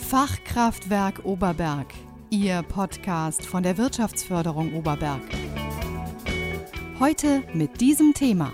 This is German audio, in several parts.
Fachkraftwerk Oberberg, Ihr Podcast von der Wirtschaftsförderung Oberberg. Heute mit diesem Thema.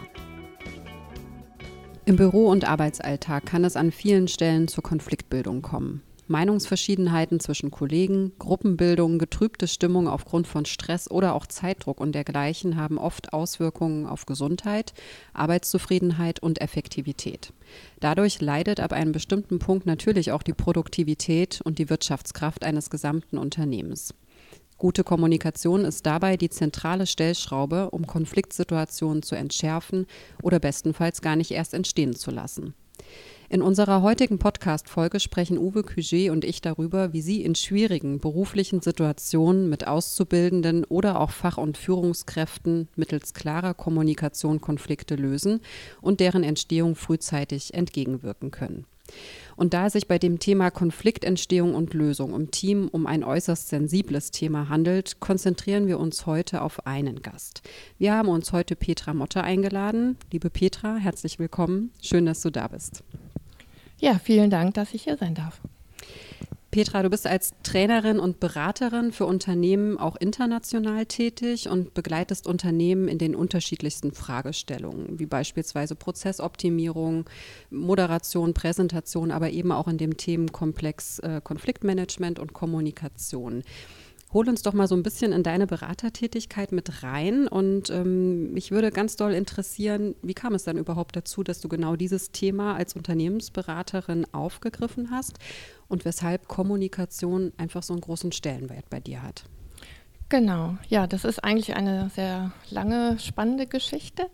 Im Büro- und Arbeitsalltag kann es an vielen Stellen zur Konfliktbildung kommen. Meinungsverschiedenheiten zwischen Kollegen, Gruppenbildung, getrübte Stimmung aufgrund von Stress oder auch Zeitdruck und dergleichen haben oft Auswirkungen auf Gesundheit, Arbeitszufriedenheit und Effektivität. Dadurch leidet ab einem bestimmten Punkt natürlich auch die Produktivität und die Wirtschaftskraft eines gesamten Unternehmens. Gute Kommunikation ist dabei die zentrale Stellschraube, um Konfliktsituationen zu entschärfen oder bestenfalls gar nicht erst entstehen zu lassen. In unserer heutigen Podcast-Folge sprechen Uwe Cuget und ich darüber, wie Sie in schwierigen beruflichen Situationen mit Auszubildenden oder auch Fach- und Führungskräften mittels klarer Kommunikation Konflikte lösen und deren Entstehung frühzeitig entgegenwirken können. Und da es sich bei dem Thema Konfliktentstehung und Lösung im Team um ein äußerst sensibles Thema handelt, konzentrieren wir uns heute auf einen Gast. Wir haben uns heute Petra Motte eingeladen. Liebe Petra, herzlich willkommen. Schön, dass du da bist. Ja, vielen Dank, dass ich hier sein darf. Petra, du bist als Trainerin und Beraterin für Unternehmen auch international tätig und begleitest Unternehmen in den unterschiedlichsten Fragestellungen, wie beispielsweise Prozessoptimierung, Moderation, Präsentation, aber eben auch in dem Themenkomplex Konfliktmanagement und Kommunikation. Hol uns doch mal so ein bisschen in deine Beratertätigkeit mit rein und mich würde ganz doll interessieren, wie kam es dann überhaupt dazu, dass du genau dieses Thema als Unternehmensberaterin aufgegriffen hast und weshalb Kommunikation einfach so einen großen Stellenwert bei dir hat? Genau, ja, das ist eigentlich eine sehr lange, spannende Geschichte.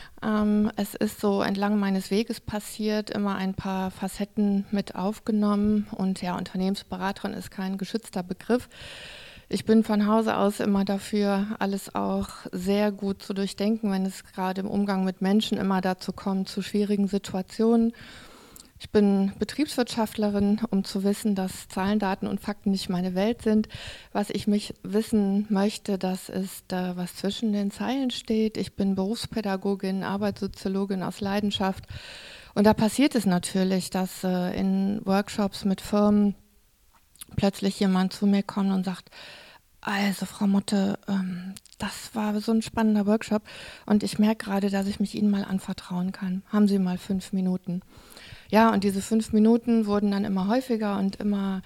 Es ist so entlang meines Weges passiert, immer ein paar Facetten mit aufgenommen und ja, Unternehmensberaterin ist kein geschützter Begriff. Ich bin von Hause aus immer dafür, alles auch sehr gut zu durchdenken, wenn es gerade im Umgang mit Menschen immer dazu kommt, zu schwierigen Situationen. Ich bin Betriebswirtschaftlerin, um zu wissen, dass Zahlen, Daten und Fakten nicht meine Welt sind. Was ich mich wissen möchte, das ist, was zwischen den Zeilen steht. Ich bin Berufspädagogin, Arbeitssoziologin aus Leidenschaft. Und da passiert es natürlich, dass in Workshops mit Firmen plötzlich jemand zu mir kommt und sagt, also Frau Motte, das war so ein spannender Workshop und ich merke gerade, dass ich mich Ihnen mal anvertrauen kann. Haben Sie mal 5 Minuten? Ja, und diese 5 Minuten wurden dann immer häufiger und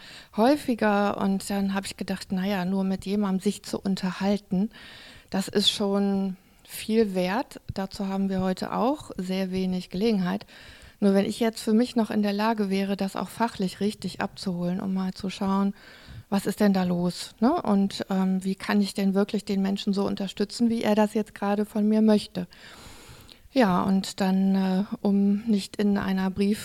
dann habe ich gedacht, naja, nur mit jemandem sich zu unterhalten, das ist schon viel wert. Dazu haben wir heute auch sehr wenig Gelegenheit. Nur wenn ich jetzt für mich noch in der Lage wäre, das auch fachlich richtig abzuholen, um mal zu schauen, was ist denn da los, ne? Und wie kann ich denn wirklich den Menschen so unterstützen, wie er das jetzt gerade von mir möchte. Ja, und dann, um nicht in einer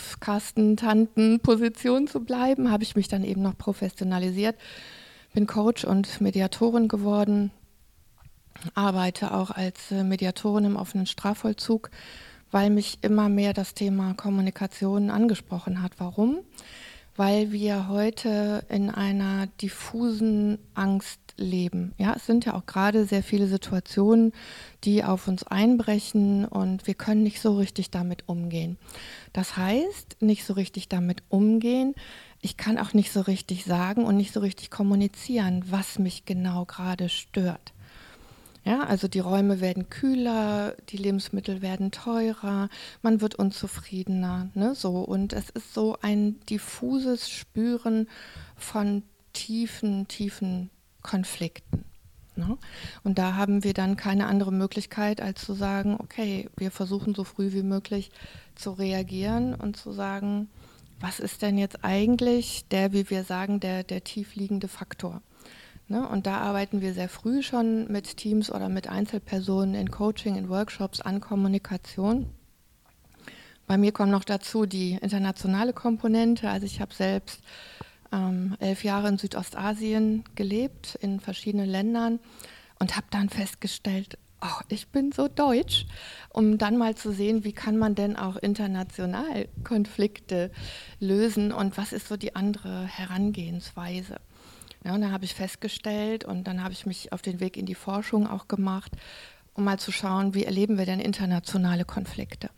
Briefkastentantenposition zu bleiben, habe ich mich dann eben noch professionalisiert, bin Coach und Mediatorin geworden, arbeite auch als Mediatorin im offenen Strafvollzug, weil mich immer mehr das Thema Kommunikation angesprochen hat. Warum? Weil wir heute in einer diffusen Angst leben. Ja, es sind ja auch gerade sehr viele Situationen, die auf uns einbrechen und wir können nicht so richtig damit umgehen. Das heißt, nicht so richtig damit umgehen, ich kann auch nicht so richtig sagen und nicht so richtig kommunizieren, was mich genau gerade stört. Ja, also die Räume werden kühler, die Lebensmittel werden teurer, man wird unzufriedener, ne, so. Und es ist so ein diffuses Spüren von tiefen Konflikten. Ne? Und da haben wir dann keine andere Möglichkeit, als zu sagen, okay, wir versuchen so früh wie möglich zu reagieren und zu sagen, was ist denn jetzt eigentlich wie wir sagen, der tiefliegende Faktor? Ne, und da arbeiten wir sehr früh schon mit Teams oder mit Einzelpersonen in Coaching, in Workshops an Kommunikation. Bei mir kommt noch dazu die internationale Komponente. Also ich habe selbst 11 Jahre in Südostasien gelebt, in verschiedenen Ländern und habe dann festgestellt, oh, ich bin so deutsch, um dann mal zu sehen, wie kann man denn auch international Konflikte lösen und was ist so die andere Herangehensweise. Ja, und da habe ich festgestellt und dann habe ich mich auf den Weg in die Forschung auch gemacht, um mal zu schauen, wie erleben wir denn internationale Konflikte.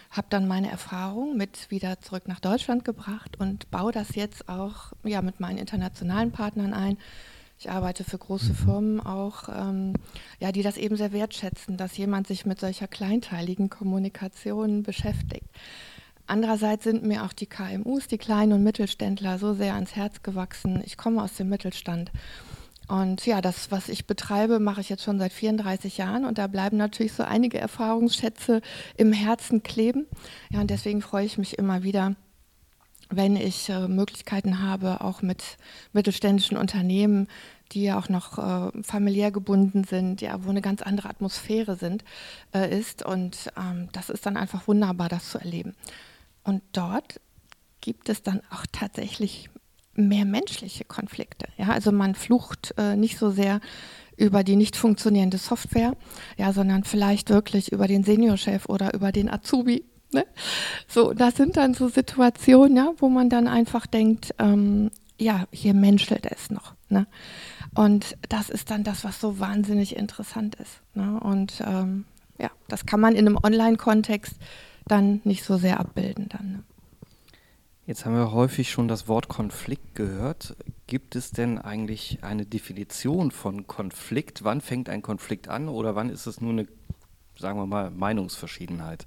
habe dann meine Erfahrung mit wieder zurück nach Deutschland gebracht und baue das jetzt auch mit meinen internationalen Partnern ein. Ich arbeite für große Firmen auch, die das eben sehr wertschätzen, dass jemand sich mit solcher kleinteiligen Kommunikation beschäftigt. Andererseits sind mir auch die KMUs, die Kleinen- und Mittelständler, so sehr ans Herz gewachsen. Ich komme aus dem Mittelstand. Und ja, das, was ich betreibe, mache ich jetzt schon seit 34 Jahren und da bleiben natürlich so einige Erfahrungsschätze im Herzen kleben. Ja, und deswegen freue ich mich immer wieder, wenn ich Möglichkeiten habe, auch mit mittelständischen Unternehmen, die ja auch noch familiär gebunden sind, ja, wo eine ganz andere Atmosphäre ist. Und das ist dann einfach wunderbar, das zu erleben. Und dort gibt es dann auch tatsächlich mehr menschliche Konflikte. Ja? Also man flucht nicht so sehr über die nicht funktionierende Software, ja, sondern vielleicht wirklich über den Seniorchef oder über den Azubi. Ne? So, das sind dann so Situationen, ja, wo man dann einfach denkt, hier menschelt es noch. Ne? Und das ist dann das, was so wahnsinnig interessant ist. Ne? Und das kann man in einem Online-Kontext dann nicht so sehr abbilden. Dann, ne? Jetzt haben wir häufig schon das Wort Konflikt gehört. Gibt es denn eigentlich eine Definition von Konflikt? Wann fängt ein Konflikt an oder wann ist es nur eine, sagen wir mal, Meinungsverschiedenheit?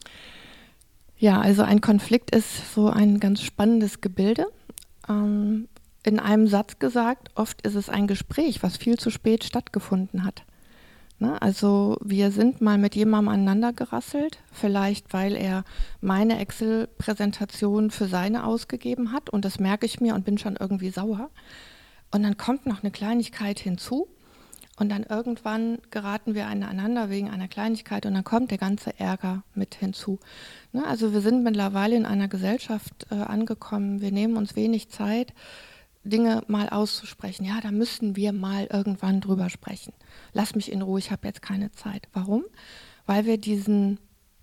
Ja, also ein Konflikt ist so ein ganz spannendes Gebilde. In einem Satz gesagt, oft ist es ein Gespräch, was viel zu spät stattgefunden hat. Ne? Also wir sind mal mit jemandem aneinander gerasselt, vielleicht weil er meine Excel-Präsentation für seine ausgegeben hat und das merke ich mir und bin schon irgendwie sauer. Und dann kommt noch eine Kleinigkeit hinzu und dann irgendwann geraten wir aneinander wegen einer Kleinigkeit und dann kommt der ganze Ärger mit hinzu. Ne? Also wir sind mittlerweile in einer Gesellschaft angekommen, wir nehmen uns wenig Zeit, Dinge mal auszusprechen. Ja, da müssen wir mal irgendwann drüber sprechen. Lass mich in Ruhe, ich habe jetzt keine Zeit. Warum? Weil wir diesen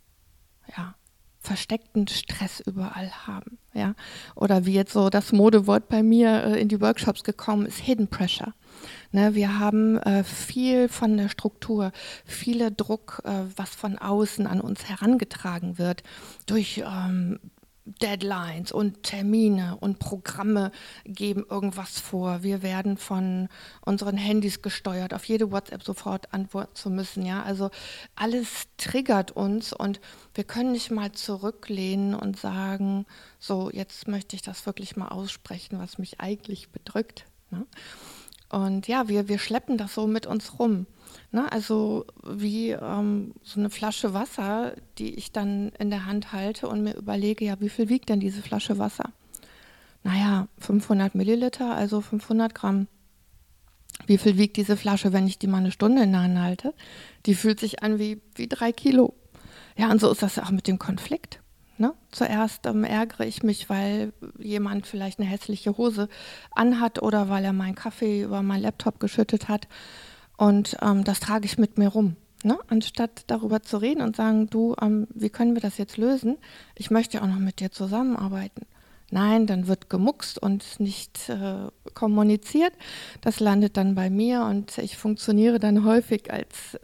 versteckten Stress überall haben. Ja? Oder wie jetzt so das Modewort bei mir in die Workshops gekommen ist, Hidden Pressure. Ne, wir haben viel von der Struktur, viele Druck, was von außen an uns herangetragen wird durch Deadlines und Termine und Programme geben irgendwas vor. Wir werden von unseren Handys gesteuert, auf jede WhatsApp sofort antworten zu müssen. Ja? Also alles triggert uns und wir können nicht mal zurücklehnen und sagen, so jetzt möchte ich das wirklich mal aussprechen, was mich eigentlich bedrückt. Ne? Und ja, wir schleppen das so mit uns rum. Ne? Also wie so eine Flasche Wasser, die ich dann in der Hand halte und mir überlege, ja, wie viel wiegt denn diese Flasche Wasser? Naja, 500 Milliliter, also 500 Gramm. Wie viel wiegt diese Flasche, wenn ich die mal eine Stunde in der Hand halte? Die fühlt sich an wie 3 Kilo. Ja, und so ist das auch mit dem Konflikt. Ne? Zuerst ärgere ich mich, weil jemand vielleicht eine hässliche Hose anhat oder weil er meinen Kaffee über meinen Laptop geschüttet hat. Und das trage ich mit mir rum. Ne? Anstatt darüber zu reden und sagen, du, wie können wir das jetzt lösen? Ich möchte ja auch noch mit dir zusammenarbeiten. Nein, dann wird gemuckst und nicht kommuniziert. Das landet dann bei mir und ich funktioniere dann häufig als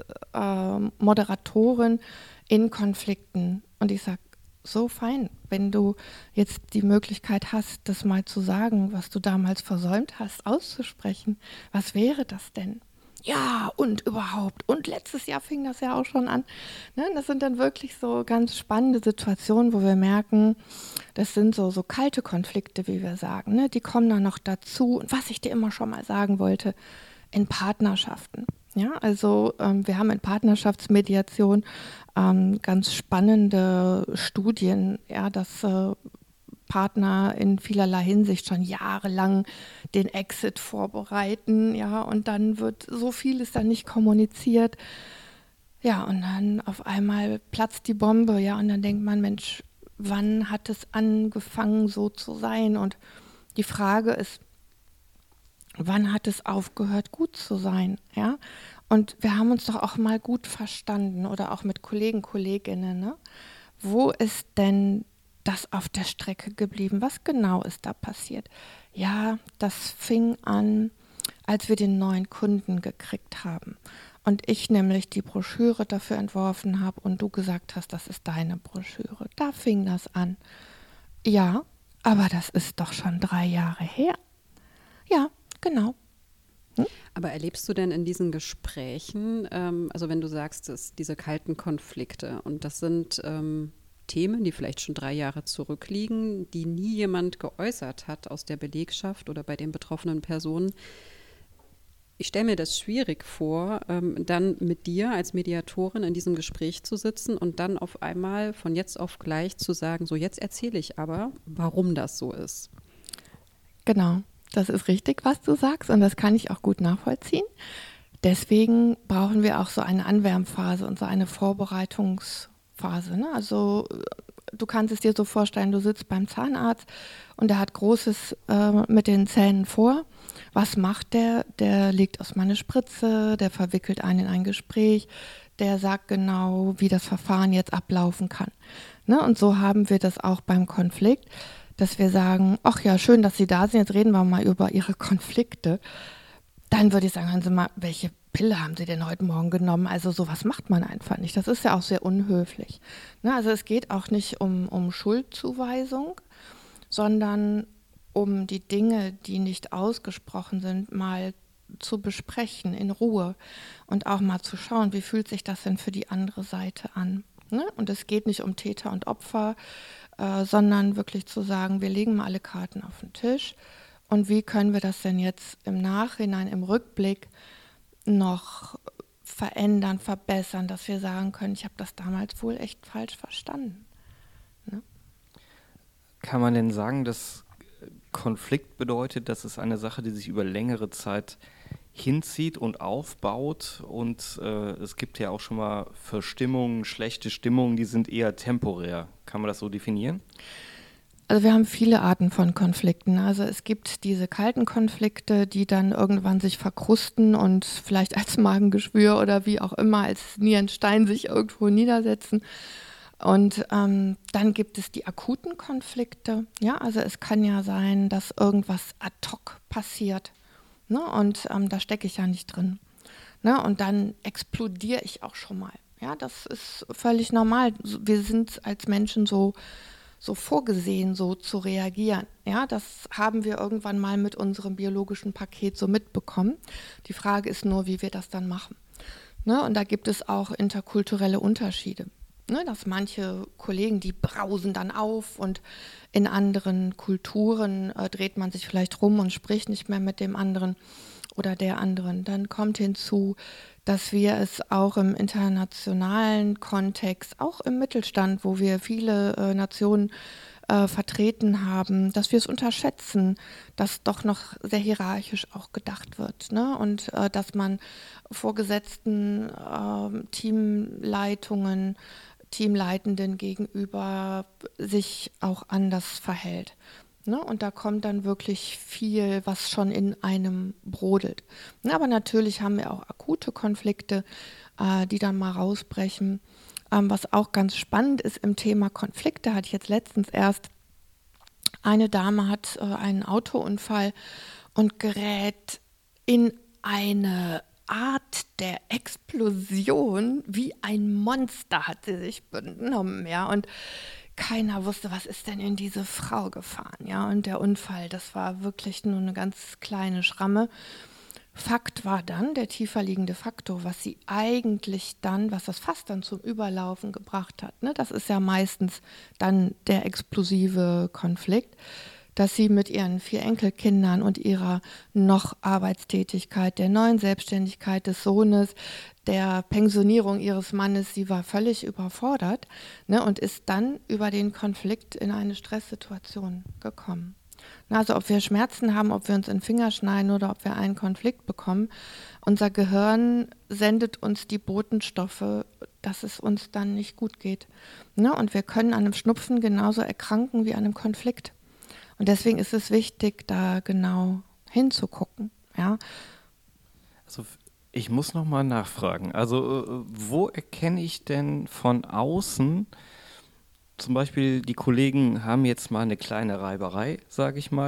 Moderatorin in Konflikten. Und ich sage, so fein, wenn du jetzt die Möglichkeit hast, das mal zu sagen, was du damals versäumt hast, auszusprechen. Was wäre das denn? Ja, und überhaupt. Und letztes Jahr fing das ja auch schon an. Ne? Das sind dann wirklich so ganz spannende Situationen, wo wir merken, das sind so kalte Konflikte, wie wir sagen. Ne? Die kommen dann noch dazu. Und was ich dir immer schon mal sagen wollte, in Partnerschaften. Ja, also wir haben in Partnerschaftsmediation ganz spannende Studien, ja, dass Partner in vielerlei Hinsicht schon jahrelang den Exit vorbereiten, ja, und dann wird so vieles dann nicht kommuniziert. Ja, und dann auf einmal platzt die Bombe, ja, und dann denkt man, Mensch, wann hat es angefangen so zu sein? Und die Frage ist, wann hat es aufgehört, gut zu sein? Ja? Und wir haben uns doch auch mal gut verstanden oder auch mit Kollegen, Kolleginnen. Ne? Wo ist denn das auf der Strecke geblieben? Was genau ist da passiert? Ja, das fing an, als wir den neuen Kunden gekriegt haben. und ich nämlich die Broschüre dafür entworfen habe und du gesagt hast, das ist deine Broschüre. Da fing das an. Ja, aber das ist doch schon 3 Jahre her. Ja, genau. Aber erlebst du denn in diesen Gesprächen, also wenn du sagst, diese kalten Konflikte, und das sind Themen, die vielleicht schon 3 Jahre zurückliegen, die nie jemand geäußert hat aus der Belegschaft oder bei den betroffenen Personen. Ich stelle mir das schwierig vor, dann mit dir als Mediatorin in diesem Gespräch zu sitzen und dann auf einmal von jetzt auf gleich zu sagen, so jetzt erzähle ich aber, warum das so ist. Genau, das ist richtig, was du sagst und das kann ich auch gut nachvollziehen. Deswegen brauchen wir auch so eine Anwärmphase und so eine Vorbereitungsphase. Ne? Also du kannst es dir so vorstellen, du sitzt beim Zahnarzt und der hat Großes mit den Zähnen vor. Was macht der? Der legt erstmal eine Spritze, der verwickelt einen in ein Gespräch, der sagt genau, wie das Verfahren jetzt ablaufen kann. Ne? Und so haben wir das auch beim Konflikt, dass wir sagen, ach ja, schön, dass Sie da sind, jetzt reden wir mal über Ihre Konflikte. Dann würde ich sagen, hören Sie mal, welche Pille haben Sie denn heute Morgen genommen? Also sowas macht man einfach nicht. Das ist ja auch sehr unhöflich. Ne? Also es geht auch nicht um Schuldzuweisung, sondern um die Dinge, die nicht ausgesprochen sind, mal zu besprechen in Ruhe und auch mal zu schauen, wie fühlt sich das denn für die andere Seite an. Ne? Und es geht nicht um Täter und Opfer, sondern wirklich zu sagen, wir legen mal alle Karten auf den Tisch und wie können wir das denn jetzt im Nachhinein, im Rückblick noch verändern, verbessern, dass wir sagen können, ich habe das damals wohl echt falsch verstanden. Ne? Kann man denn sagen, dass Konflikt bedeutet, dass es eine Sache, die sich über längere Zeit hinzieht und aufbaut und es gibt ja auch schon mal Verstimmungen, schlechte Stimmungen, die sind eher temporär. Kann man das so definieren? Also wir haben viele Arten von Konflikten. Also es gibt diese kalten Konflikte, die dann irgendwann sich verkrusten und vielleicht als Magengeschwür oder wie auch immer, als Nierenstein sich irgendwo niedersetzen. Und dann gibt es die akuten Konflikte. Ja, also es kann ja sein, dass irgendwas ad hoc passiert. Ne? Und da stecke ich ja nicht drin. Ne? Und dann explodiere ich auch schon mal. Ja, das ist völlig normal. Wir sind als Menschen so vorgesehen, so zu reagieren. Ja, das haben wir irgendwann mal mit unserem biologischen Paket so mitbekommen. Die Frage ist nur, wie wir das dann machen. Ne? Und da gibt es auch interkulturelle Unterschiede. Ne? Dass manche Kollegen, die brausen dann auf und in anderen Kulturen dreht man sich vielleicht rum und spricht nicht mehr mit dem anderen oder der anderen. Dann kommt hinzu, dass wir es auch im internationalen Kontext, auch im Mittelstand, wo wir viele Nationen vertreten haben, dass wir es unterschätzen, dass doch noch sehr hierarchisch auch gedacht wird. Ne? Und dass man Vorgesetzten, Teamleitenden gegenüber sich auch anders verhält. Ne? Und da kommt dann wirklich viel, was schon in einem brodelt. Ne? Aber natürlich haben wir auch akute Konflikte, die dann mal rausbrechen. Was auch ganz spannend ist im Thema Konflikte, hatte ich jetzt letztens erst, eine Dame hat einen Autounfall und gerät in eine Art der Explosion, wie ein Monster hat sie sich benommen, ja, und keiner wusste, was ist denn in diese Frau gefahren, ja, und der Unfall, das war wirklich nur eine ganz kleine Schramme. Fakt war dann, der tiefer liegende Faktor, was sie eigentlich dann, was das Fass dann zum Überlaufen gebracht hat, ne, das ist ja meistens dann der explosive Konflikt, dass sie mit ihren 4 Enkelkindern und ihrer noch Arbeitstätigkeit, der neuen Selbstständigkeit des Sohnes, der Pensionierung ihres Mannes, sie war völlig überfordert, ne, und ist dann über den Konflikt in eine Stresssituation gekommen. Also ob wir Schmerzen haben, ob wir uns in den Finger schneiden oder ob wir einen Konflikt bekommen, unser Gehirn sendet uns die Botenstoffe, dass es uns dann nicht gut geht. Ne, und wir können an einem Schnupfen genauso erkranken wie an einem Konflikt. Und deswegen ist es wichtig, da genau hinzugucken. Ja. Also ich muss noch mal nachfragen. Also wo erkenne ich denn von außen, zum Beispiel die Kollegen haben jetzt mal eine kleine Reiberei, sage ich mal,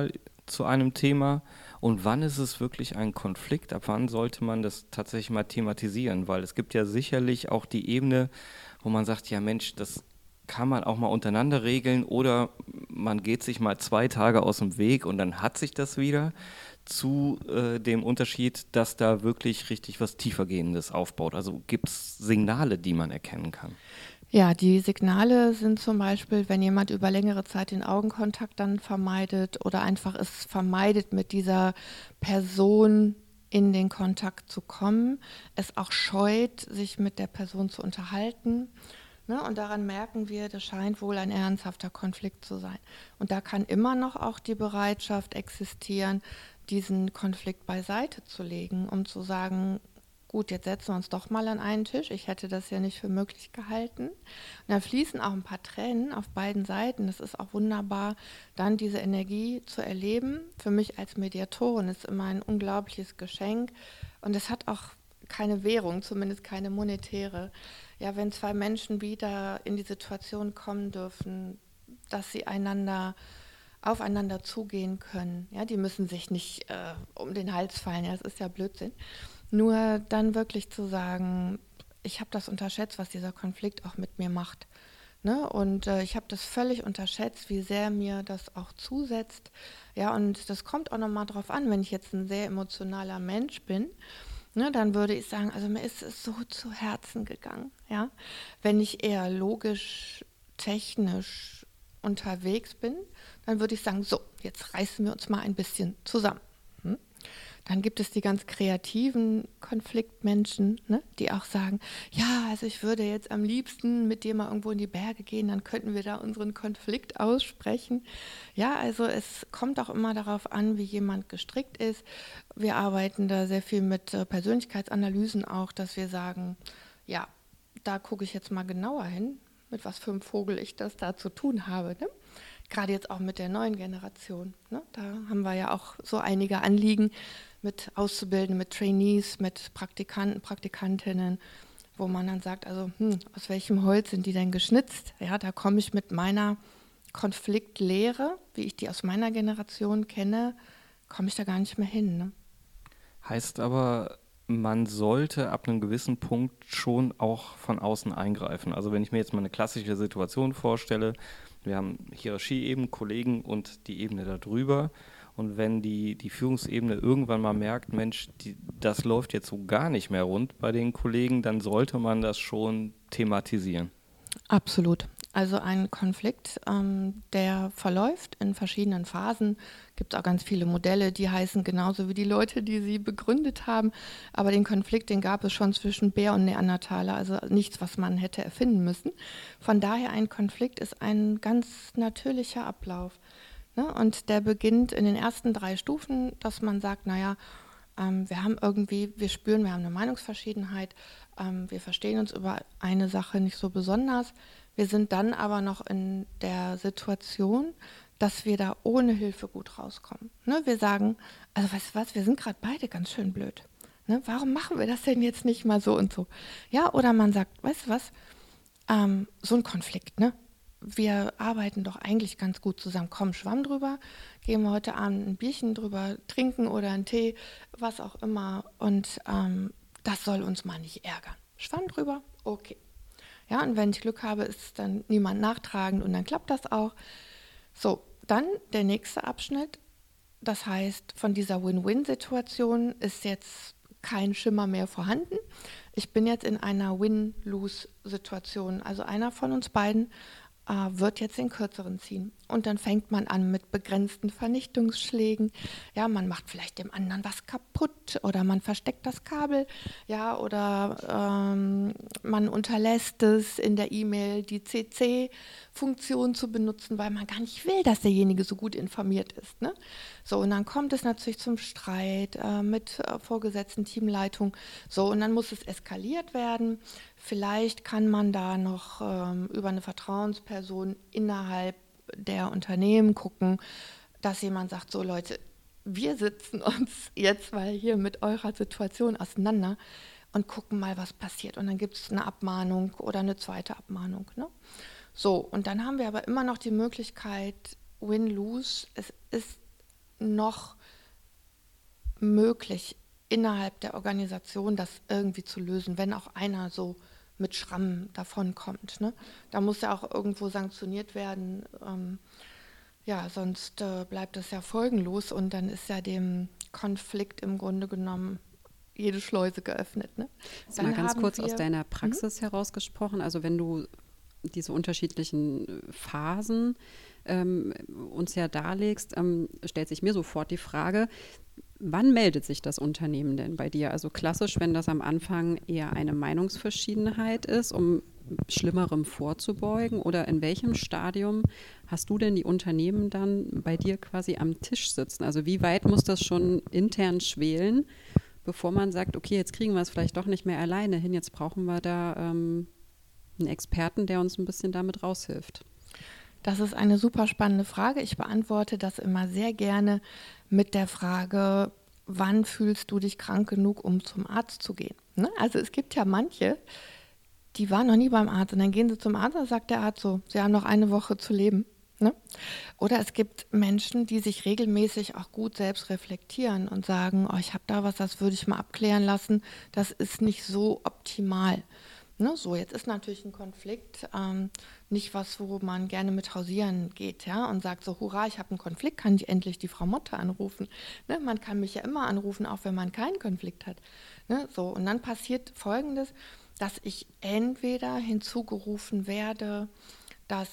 zu einem Thema und wann ist es wirklich ein Konflikt? Ab wann sollte man das tatsächlich mal thematisieren? Weil es gibt ja sicherlich auch die Ebene, wo man sagt, ja Mensch, das kann man auch mal untereinander regeln oder man geht sich mal 2 Tage aus dem Weg und dann hat sich das wieder, zu dem Unterschied, dass da wirklich richtig was Tiefergehendes aufbaut. Also gibt es Signale, die man erkennen kann? Ja, die Signale sind zum Beispiel, wenn jemand über längere Zeit den Augenkontakt dann vermeidet oder einfach es vermeidet, mit dieser Person in den Kontakt zu kommen, es auch scheut, sich mit der Person zu unterhalten. Ne? Und daran merken wir, das scheint wohl ein ernsthafter Konflikt zu sein. Und da kann immer noch auch die Bereitschaft existieren, diesen Konflikt beiseite zu legen, um zu sagen, gut, jetzt setzen wir uns doch mal an einen Tisch. Ich hätte das ja nicht für möglich gehalten. Und da fließen auch ein paar Tränen auf beiden Seiten. Das ist auch wunderbar, dann diese Energie zu erleben. Für mich als Mediatorin ist immer ein unglaubliches Geschenk. Und es hat auch keine Währung, zumindest keine monetäre. Ja, wenn 2 Menschen wieder in die Situation kommen dürfen, dass sie aufeinander zugehen können. Ja, die müssen sich nicht um den Hals fallen. Ja, das ist ja Blödsinn. Nur dann wirklich zu sagen, ich habe das unterschätzt, was dieser Konflikt auch mit mir macht. Ne? Und ich habe das völlig unterschätzt, wie sehr mir das auch zusetzt. Ja, und das kommt auch nochmal drauf an, wenn ich jetzt ein sehr emotionaler Mensch bin, ne, dann würde ich sagen, also mir ist es so zu Herzen gegangen. Ja? Wenn ich eher logisch, technisch unterwegs bin, dann würde ich sagen, so, jetzt reißen wir uns mal ein bisschen zusammen. Dann gibt es die ganz kreativen Konfliktmenschen, ne, die auch sagen, ja, also ich würde jetzt am liebsten mit dir mal irgendwo in die Berge gehen, dann könnten wir da unseren Konflikt aussprechen. Ja, also es kommt auch immer darauf an, wie jemand gestrickt ist. Wir arbeiten da sehr viel mit Persönlichkeitsanalysen auch, dass wir sagen, ja, da gucke ich jetzt mal genauer hin, mit was für einem Vogel ich das da zu tun habe, ne? Gerade jetzt auch mit der neuen Generation. Ne? Da haben wir ja auch so einige Anliegen mit Auszubildenden, mit Trainees, mit Praktikanten, Praktikantinnen, wo man dann sagt, also aus welchem Holz sind die denn geschnitzt? Ja, da komme ich mit meiner Konfliktlehre, wie ich die aus meiner Generation kenne, komme ich da gar nicht mehr hin. Ne? Heißt aber, man sollte ab einem gewissen Punkt schon auch von außen eingreifen. Also wenn ich mir jetzt mal eine klassische Situation vorstelle, wir haben Hierarchieebenen, Kollegen und die Ebene darüber. Und wenn die Führungsebene irgendwann mal merkt, Mensch, das läuft jetzt so gar nicht mehr rund bei den Kollegen, dann sollte man das schon thematisieren. Absolut. Also ein Konflikt, der verläuft in verschiedenen Phasen. Gibt es auch ganz viele Modelle, die heißen genauso wie die Leute, die sie begründet haben. Aber den Konflikt, den gab es schon zwischen Bär und Neandertaler. Also nichts, was man hätte erfinden müssen. Von daher ein Konflikt ist ein ganz natürlicher Ablauf. Ne? Und der beginnt in den ersten 3 Stufen, dass man sagt, naja, wir spüren, wir haben eine Meinungsverschiedenheit, wir verstehen uns über eine Sache nicht so besonders. Wir sind dann aber noch in der Situation, dass wir da ohne Hilfe gut rauskommen. Ne? Wir sagen, also weißt du was, wir sind gerade beide ganz schön blöd. Ne? Warum machen wir das denn jetzt nicht mal so und so? Ja, oder man sagt, weißt du was, so ein Konflikt, ne? Wir arbeiten doch eigentlich ganz gut zusammen. Komm, Schwamm drüber, gehen wir heute Abend ein Bierchen drüber trinken oder einen Tee, was auch immer. Und das soll uns mal nicht ärgern. Schwamm drüber, okay. Ja, und wenn ich Glück habe, ist dann niemand nachtragend und dann klappt das auch. So, dann der nächste Abschnitt. Das heißt, von dieser Win-Win-Situation ist jetzt kein Schimmer mehr vorhanden. Ich bin jetzt in einer Win-Lose-Situation. Also einer von uns beiden wird jetzt den Kürzeren ziehen. Und dann fängt man an mit begrenzten Vernichtungsschlägen. Ja, man macht vielleicht dem anderen was kaputt oder man versteckt das Kabel. Ja, oder man unterlässt es in der E-Mail die CC-Funktion zu benutzen, weil man gar nicht will, dass derjenige so gut informiert ist. Ne? So, und dann kommt es natürlich zum Streit mit Vorgesetzten, Teamleitung. So, und dann muss es eskaliert werden. Vielleicht kann man da noch über eine Vertrauensperson innerhalb der Unternehmen gucken, dass jemand sagt, so Leute, wir sitzen uns jetzt mal hier mit eurer Situation auseinander und gucken mal, was passiert. Und dann gibt es eine Abmahnung oder eine zweite Abmahnung. Ne? So, und dann haben wir aber immer noch die Möglichkeit, Win-Lose, es ist noch möglich, innerhalb der Organisation das irgendwie zu lösen, wenn auch einer so mit Schrammen davonkommt. Ne? Da muss ja auch irgendwo sanktioniert werden, sonst bleibt das ja folgenlos und dann ist ja dem Konflikt im Grunde genommen jede Schleuse geöffnet. Ne? Dann mal ganz kurz aus deiner Praxis herausgesprochen, also wenn du diese unterschiedlichen Phasen uns ja darlegst, stellt sich mir sofort die Frage, wann meldet sich das Unternehmen denn bei dir? Also klassisch, wenn das am Anfang eher eine Meinungsverschiedenheit ist, um Schlimmerem vorzubeugen, oder in welchem Stadium hast du denn die Unternehmen dann bei dir quasi am Tisch sitzen? Also wie weit muss das schon intern schwelen, bevor man sagt, okay, jetzt kriegen wir es vielleicht doch nicht mehr alleine hin, jetzt brauchen wir da einen Experten, der uns ein bisschen damit raushilft? Das ist eine super spannende Frage. Ich beantworte das immer sehr gerne mit der Frage, wann fühlst du dich krank genug, um zum Arzt zu gehen? Ne? Also es gibt ja manche, die waren noch nie beim Arzt und dann gehen sie zum Arzt und sagt der Arzt so, sie haben noch eine Woche zu leben. Ne? Oder es gibt Menschen, die sich regelmäßig auch gut selbst reflektieren und sagen, oh, ich habe da was, das würde ich mal abklären lassen, das ist nicht so optimal. Ne, so, jetzt ist natürlich ein Konflikt nicht was, wo man gerne mit hausieren geht, ja, und sagt so, hurra, ich habe einen Konflikt, kann ich endlich die Frau Motte anrufen. Ne, man kann mich ja immer anrufen, auch wenn man keinen Konflikt hat. Ne, so, und dann passiert Folgendes, dass ich entweder hinzugerufen werde, dass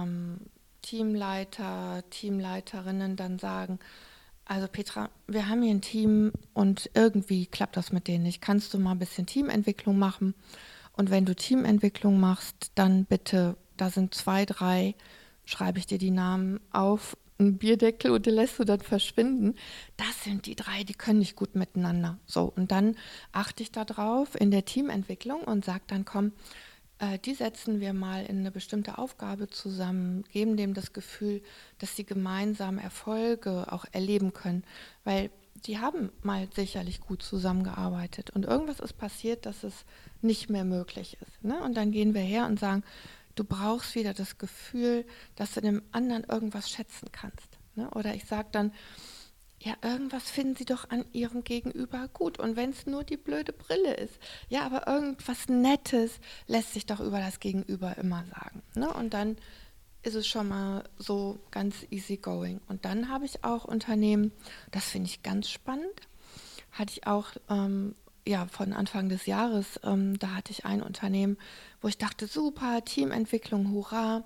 Teamleiter, Teamleiterinnen dann sagen, also Petra, wir haben hier ein Team und irgendwie klappt das mit denen nicht. Kannst du mal ein bisschen Teamentwicklung machen? Und wenn du Teamentwicklung machst, dann bitte, da sind 2, 3, schreibe ich dir die Namen auf, einen Bierdeckel und den lässt du dann verschwinden. Das sind die 3, die können nicht gut miteinander. So, und dann achte ich da drauf in der Teamentwicklung und sage dann, komm, die setzen wir mal in eine bestimmte Aufgabe zusammen, geben dem das Gefühl, dass sie gemeinsam Erfolge auch erleben können, weil die haben mal sicherlich gut zusammengearbeitet und irgendwas ist passiert, dass es nicht mehr möglich ist. Ne? Und dann gehen wir her und sagen, du brauchst wieder das Gefühl, dass du dem anderen irgendwas schätzen kannst. Ne? Oder ich sage dann, ja, irgendwas finden sie doch an ihrem Gegenüber gut. Und wenn es nur die blöde Brille ist, ja, aber irgendwas Nettes lässt sich doch über das Gegenüber immer sagen. Ne? Und dann ist es schon mal so ganz easy going. Und dann habe ich auch Unternehmen, das finde ich ganz spannend, hatte ich auch von Anfang des Jahres, da hatte ich ein Unternehmen, wo ich dachte, super, Teamentwicklung, hurra,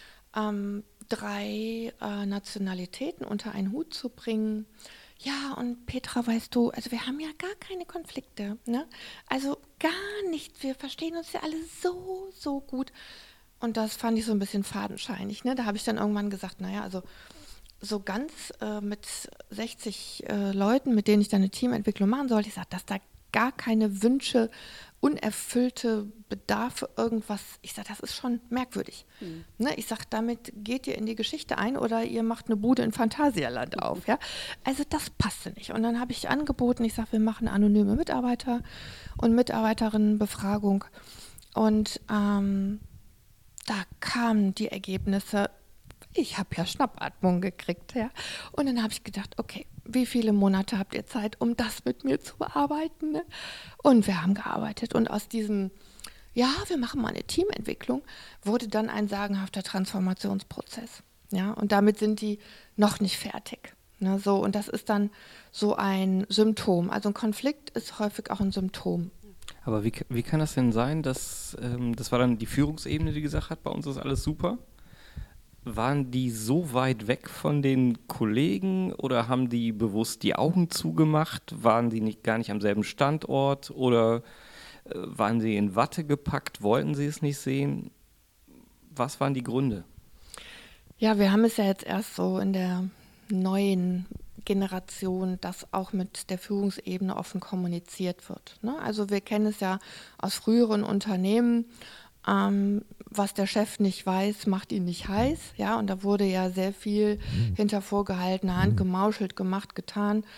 3 Nationalitäten unter einen Hut zu bringen. Ja, und Petra, weißt du, also wir haben ja gar keine Konflikte, ne? Also gar nicht, wir verstehen uns ja alle so, so gut. Und das fand ich so ein bisschen fadenscheinig, ne? Da habe ich dann irgendwann gesagt, naja, also so ganz mit 60 Leuten, mit denen ich dann eine Teamentwicklung machen sollte, ich sage, dass da gar keine Wünsche, unerfüllte Bedarfe, irgendwas, ich sage, das ist schon merkwürdig. Ne? Ich sage, damit geht ihr in die Geschichte ein oder ihr macht eine Bude in Phantasialand auf. Ja? Also das passte nicht. Und dann habe ich angeboten, ich sage, wir machen anonyme Mitarbeiter und Mitarbeiterinnenbefragung. Und da kamen die Ergebnisse, ich habe ja Schnappatmung gekriegt. Ja? Und dann habe ich gedacht, okay, wie viele Monate habt ihr Zeit, um das mit mir zu bearbeiten? Ne? Und wir haben gearbeitet. Und aus diesem, ja, wir machen mal eine Teamentwicklung, wurde dann ein sagenhafter Transformationsprozess. Ja? Und damit sind die noch nicht fertig. Ne? So, und das ist dann so ein Symptom. Also ein Konflikt ist häufig auch ein Symptom. Aber wie kann das denn sein, dass, das war dann die Führungsebene, die gesagt hat, bei uns ist alles super? Waren die so weit weg von den Kollegen oder haben die bewusst die Augen zugemacht? Waren die gar nicht am selben Standort oder waren sie in Watte gepackt? Wollten sie es nicht sehen? Was waren die Gründe? Ja, wir haben es ja jetzt erst so in der neuen Generation, dass auch mit der Führungsebene offen kommuniziert wird. Ne? Also wir kennen es ja aus früheren Unternehmen, was der Chef nicht weiß, macht ihn nicht heiß. Ja, und da wurde ja sehr viel hinter vorgehaltener Hand gemauschelt, gemacht, getan.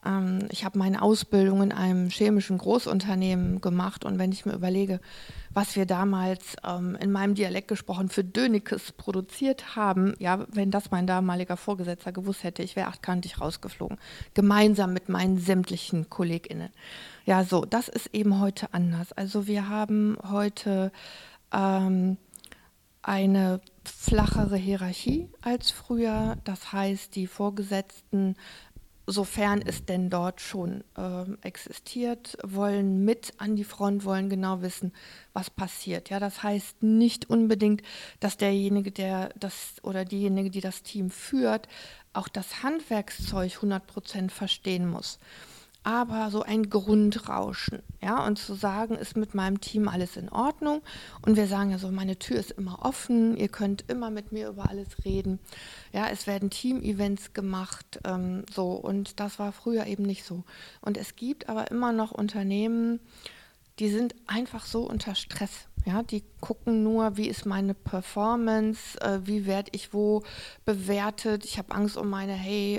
Ich habe meine Ausbildung in einem chemischen Großunternehmen gemacht und wenn ich mir überlege, was wir damals in meinem Dialekt gesprochen für Dönekes produziert haben, ja, wenn das mein damaliger Vorgesetzter gewusst hätte, ich wäre achtkantig rausgeflogen, gemeinsam mit meinen sämtlichen KollegInnen. Ja, so, das ist eben heute anders. Also wir haben heute eine flachere Hierarchie als früher. Das heißt, die Vorgesetzten, sofern es denn dort schon existiert, wollen mit an die Front, wollen genau wissen, was passiert. Ja, das heißt nicht unbedingt, dass derjenige, der das oder diejenige, die das Team führt, auch das Handwerkszeug 100% verstehen muss. Aber so ein Grundrauschen, ja, und zu sagen, ist mit meinem Team alles in Ordnung und wir sagen ja so, meine Tür ist immer offen, ihr könnt immer mit mir über alles reden, ja, es werden Team-Events gemacht, so, und das war früher eben nicht so. Und es gibt aber immer noch Unternehmen, die sind einfach so unter Stress. Ja, die gucken nur, wie ist meine Performance, wie werde ich wo bewertet. Ich habe Angst um meine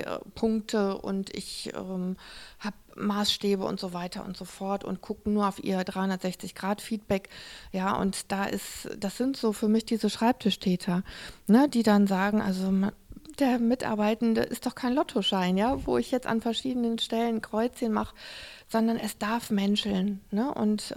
Punkte und ich habe Maßstäbe und so weiter und so fort und gucken nur auf ihr 360-Grad-Feedback. Ja, und das sind so für mich diese Schreibtischtäter, ne, die dann sagen, also der Mitarbeitende ist doch kein Lottoschein, ja, wo ich jetzt an verschiedenen Stellen Kreuzchen mache, sondern es darf menscheln. Ne? Und